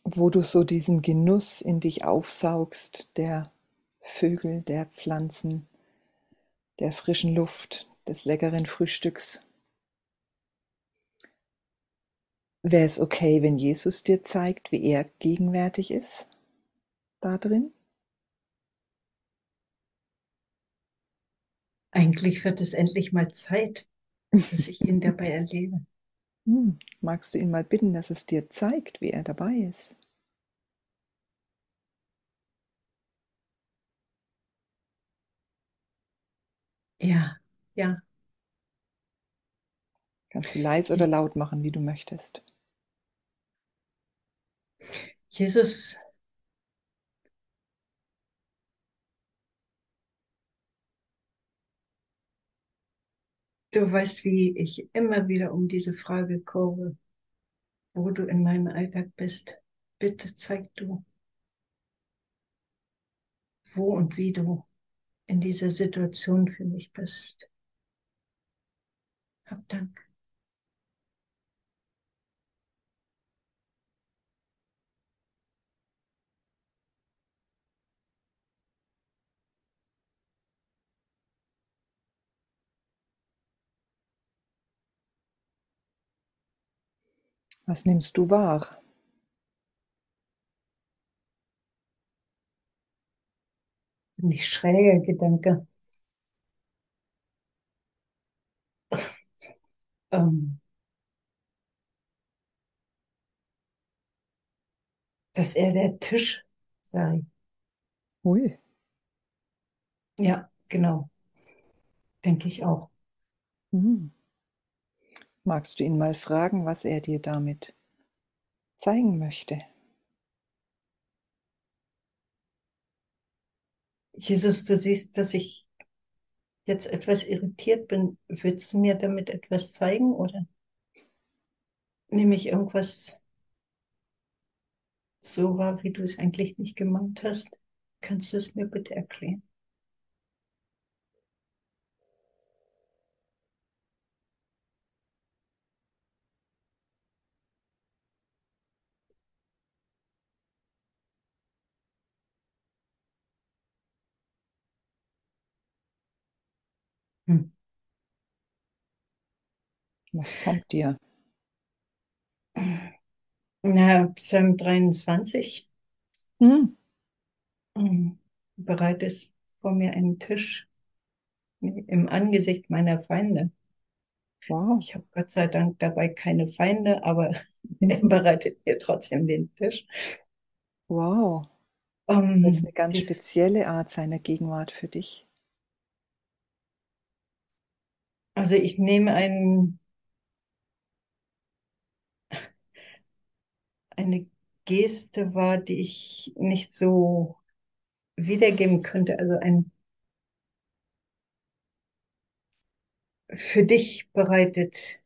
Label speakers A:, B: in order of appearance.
A: wo du so diesen Genuss in dich aufsaugst, der Vögel, der Pflanzen, der frischen Luft, des leckeren Frühstücks. Wäre es okay, wenn Jesus dir zeigt, wie er gegenwärtig ist da drin?
B: Eigentlich wird es endlich mal Zeit, dass ich ihn dabei erlebe.
A: Magst du ihn mal bitten, dass es dir zeigt, wie er dabei ist?
B: Ja, ja.
A: Kannst du leise oder
B: Je-
A: laut machen, wie du möchtest.
B: Jesus, du weißt, wie ich immer wieder um diese Frage kurve, wo du in meinem Alltag bist. Bitte zeig du, wo und wie du in dieser Situation für mich bist. Hab Dank.
A: Was nimmst du wahr?
B: Nicht schräger Gedanke. Ähm, dass er der Tisch sei.
A: Ui,
B: Ja, genau, denke ich auch.
A: hm. Magst du ihn mal fragen, was er dir damit zeigen möchte?
B: Jesus, du siehst, dass ich jetzt etwas irritiert bin. Willst du mir damit etwas zeigen oder nehme ich irgendwas so wahr, wie du es eigentlich nicht gemeint hast? Kannst du es mir bitte erklären? Hm.
A: Was kommt dir?
B: Na, Psalm 23.
A: Hm.
B: Bereitest vor mir einen Tisch im Angesicht meiner Feinde.
A: Wow.
B: Ich habe Gott sei Dank dabei keine Feinde, aber er bereitet mir trotzdem den Tisch.
A: Wow. Das ist eine ganz
B: Dieses,
A: spezielle Art seiner Gegenwart für dich.
B: also ich nehme eine Geste wahr, die ich nicht so wiedergeben könnte. Also ein für dich bereitet.